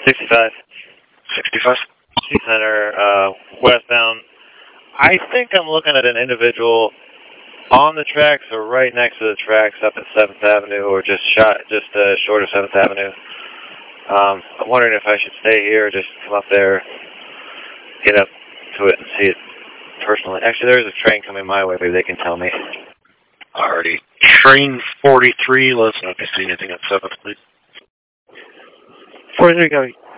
65. 65? Center, westbound. I think I'm looking at an individual on the tracks or right next to the tracks up at 7th Avenue or just short of 7th Avenue. I'm wondering if I should stay here or just come up there, get up to it and see it personally. Actually, there's a train coming my way. Maybe they can tell me. Alrighty. Train 43, let's know if you see anything at 7th, please. 43 coming.